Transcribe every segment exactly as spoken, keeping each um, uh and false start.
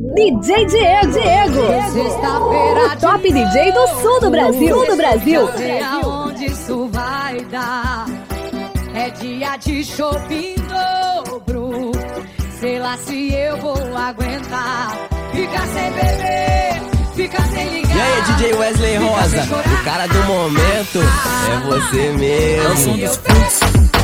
D J Diego, Diego. O top D J do sul do Brasil, sul do Brasil. Sei aonde isso vai dar. É dia de shopping dobro. Sei lá se eu vou aguentar. Fica sem beber, fica sem ligar. E aí, D J Wesley Rosa, o cara do momento é você mesmo. É o som dos frutos.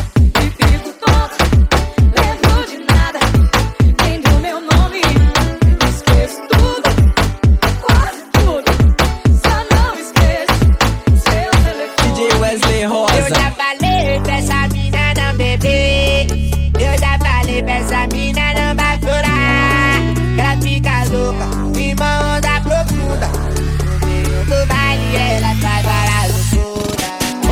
Essa mina não vai furar, ela fica louca, uma onda profunda. No meio do baile ela faz várias loucuras.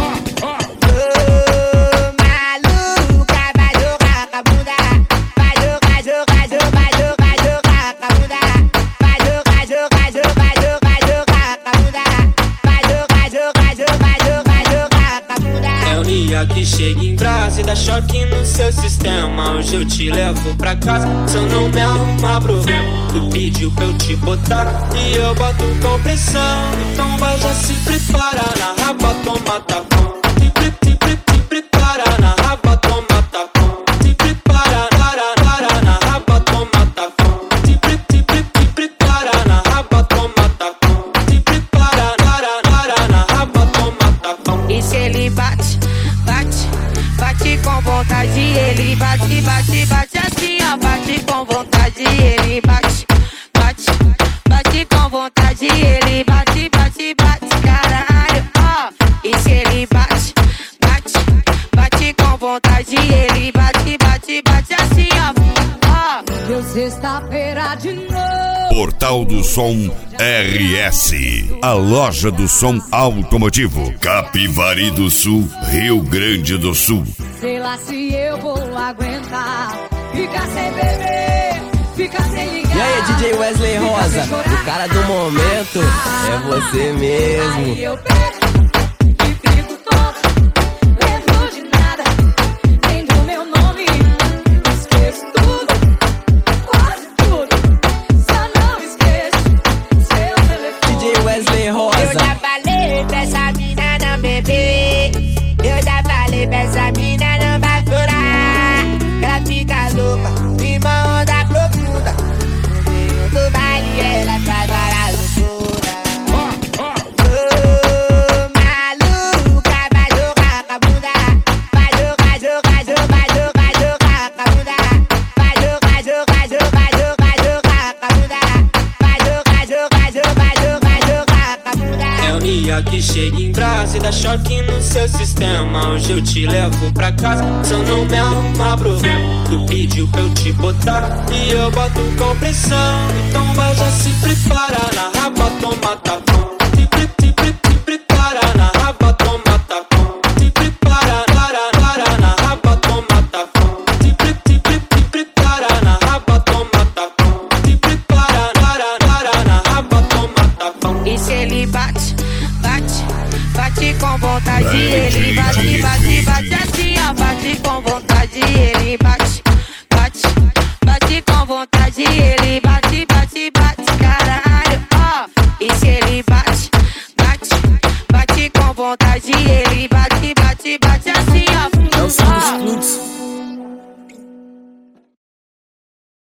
Ô, maluca, vai jogar com a bunda. Vai jogar, jogar, jogar, jogar, jogar com a bunda. Vai jogar, jogar, jogar, jogar, jogar com a bunda. Vai jogar, jogar, jogar, jogar, jogar com a bunda. É o dia que chega em brasa e dá choque no seu sistema. Hoje eu te levo pra casa, se eu não me arrumar problema. Tu pediu pra eu te botar e eu boto com pressão. Então vai já se prepara na raba, toma tapão. Se, pre, se, pre, se prepara na raba, toma tapão. Se prepara, para, para na raba, toma tapão. Se, pre, se, pre, se prepara na raba, toma tapão. Se prepara, para, para na raba, toma tapão. E se ele bate, bate, bate com vontade, ele bate, bate, bate assim, ó, bate com vontade, ele bate, bate, bate com vontade, ele bate, bate, bate, caralho, ó. E se ele bate, bate, bate com vontade, ele bate, bate, bate assim, ó, ó. Deu sexta-feira de novo. Portal do Som R S, a loja do som automotivo, Capivari do Sul, Rio Grande do Sul. Sei lá se eu vou aguentar. Fica sem beber, fica sem ligar. E aí, D J Wesley Rosa, o cara do momento é você mesmo. Aí eu pego e fico tonto, lembro de nada, nem do meu nome. Esqueço tudo, quase tudo, só não esqueço seu telefone. D J Wesley Rosa. Eu já falei pra essa mina não beber. Eu já falei pra essa mina não vai furar, ela fica louca, uma onda profunda. No meio do baile ela faz várias loucuras. Ô, maluca, vai jogar com a bunda. Vai jogar, jogar, jogar, jogar, jogar com a bunda. Vai jogar, jogar, jogar, jogar, jogar com a bunda. Vai jogar, jogar, jogar, jogar, jogar com a bunda. É o dia que chega em brasa e dá choque no seu sistema. Hoje eu te levo pra casa, se eu não me arrumar problema. Tu pediu pra eu te botar e eu boto com pressão. Então vai já se prepara na raba, toma tapão. Se, pre, se, pre, se prepara na raba, toma tapão. Se prepara, para, para na raba, toma tapão. Se, pre, se, pre, se prepara na raba, toma tapão. Se prepara, para, para na raba, toma tapão. E se ele bate, bate, bate com vontade, ele bate, bate, bate assim, ó, bate com vontade, ele bate, bate, bate com vontade, ele bate.